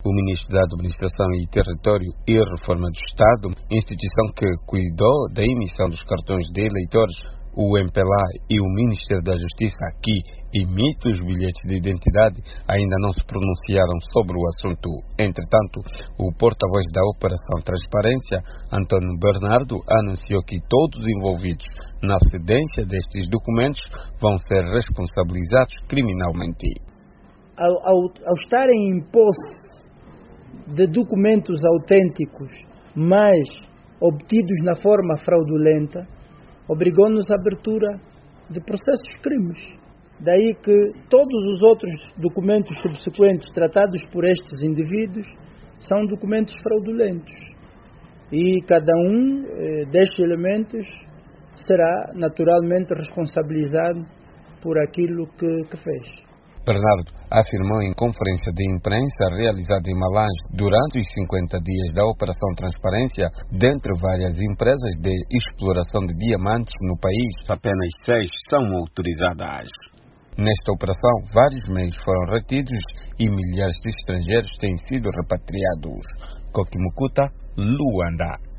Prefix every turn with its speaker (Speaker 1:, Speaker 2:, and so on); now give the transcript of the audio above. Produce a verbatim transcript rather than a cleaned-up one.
Speaker 1: O Ministro da Administração e Território e Reforma do Estado, instituição que cuidou da emissão dos cartões de eleitores, o M P L A e o Ministério da Justiça, que emite os bilhetes de identidade, ainda não se pronunciaram sobre o assunto. Entretanto, o porta-voz da Operação Transparência, Antônio Bernardo, anunciou que todos os envolvidos na cedência destes documentos vão ser responsabilizados criminalmente.
Speaker 2: Ao, ao, ao estarem em posse de documentos autênticos, mas obtidos na forma fraudulenta, obrigou-nos a abertura de processos de crimes. Daí que todos os outros documentos subsequentes tratados por estes indivíduos são documentos fraudulentos. E cada um eh, destes elementos será naturalmente responsabilizado por aquilo que, que fez.
Speaker 1: Bernardo afirmou em conferência de imprensa realizada em Malange durante os cinquenta dias da Operação Transparência, dentre várias empresas de exploração de diamantes no país, apenas seis são autorizadas. Nesta operação, vários meios foram retidos e milhares de estrangeiros têm sido repatriados. Coquimucuta, Luanda.